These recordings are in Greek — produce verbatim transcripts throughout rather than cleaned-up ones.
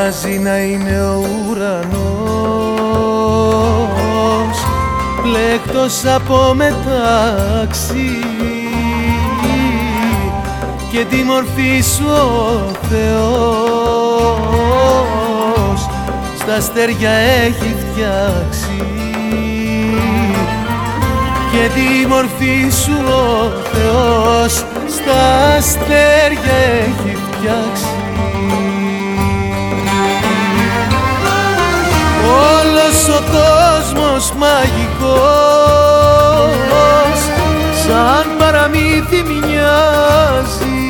μοιάζει να είναι ο ουρανός πλέκτος από μετάξι και τη μορφή σου ο Θεός στα αστέρια έχει φτιάξει και τη μορφή σου ο Θεός στα αστέρια έχει φτιάξει. Όλος ο κόσμος μαγικός σαν παραμύθι μοιάζει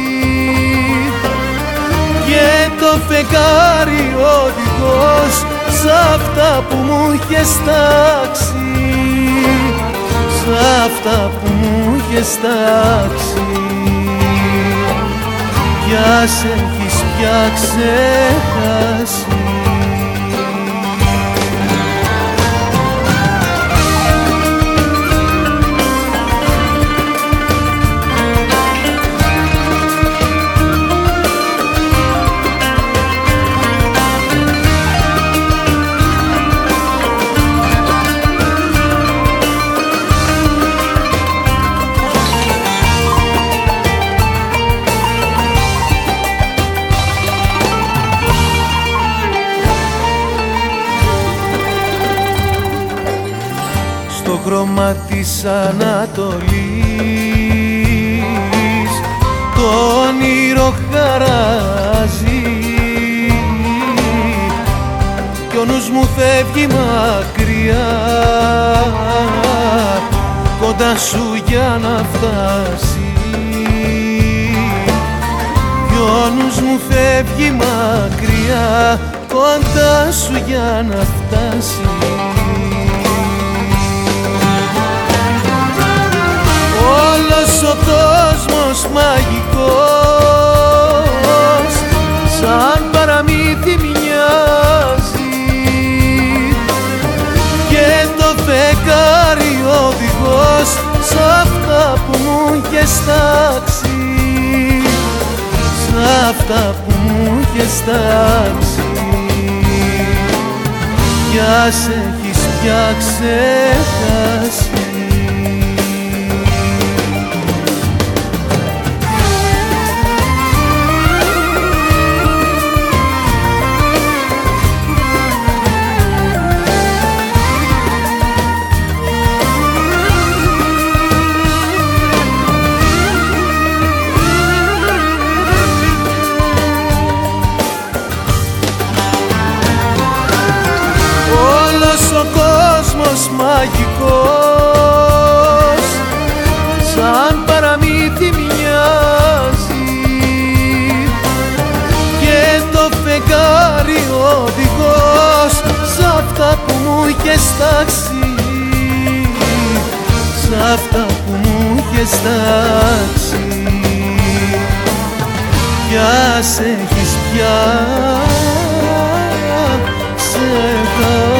και το φεγγάρι οδηγός σ' αυτά που μου είχες τάξει, σ' αυτά που μου είχες τάξει. Κι ας έχεις πια ξεχάσει. Στο χρώμα της Ανατολής το όνειρο χαράζει κι ο νους μου φεύγει μακριά κοντά σου για να φτάσει, κι ο νους μου φεύγει μακριά κοντά σου για να φτάσει. Όλος ο κόσμος μαγικός σαν παραμύθι μοιάζει και το φεγγάρι οδηγός σ' αυτά που μου είχες τάξει, σ' αυτά που μου είχες τάξει. Κι ας έχεις πια ξεχάσει. Ο κόσμος μαγικός σαν παραμύθι μοιάζει και το φεγγάρι οδηγός σ' αυτά που μου είχες τάξει, σ' αυτά που μου είχες τάξει. Κι ας έχεις πια ξεχάσει.